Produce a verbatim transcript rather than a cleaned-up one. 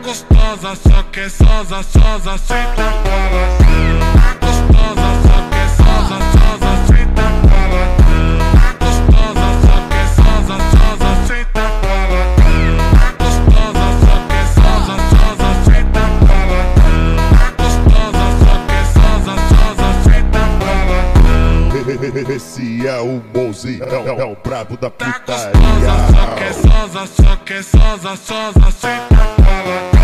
gostosa, só que é sosa, sosa, senta baladão. Gostosa, só que é sosa, sosa, senta baladão. Gostosa, só que é sosa, sosa, senta baladão. Gostosa, só que é sosa, sosa, senta baladão. Gostosa, só que é sosa, sosa, senta baladão. Esse é o Mozi, é, é, é o brabo da Tá putaria. gostosa, só que é sosa, só que é sosa, sosa, senta baladão.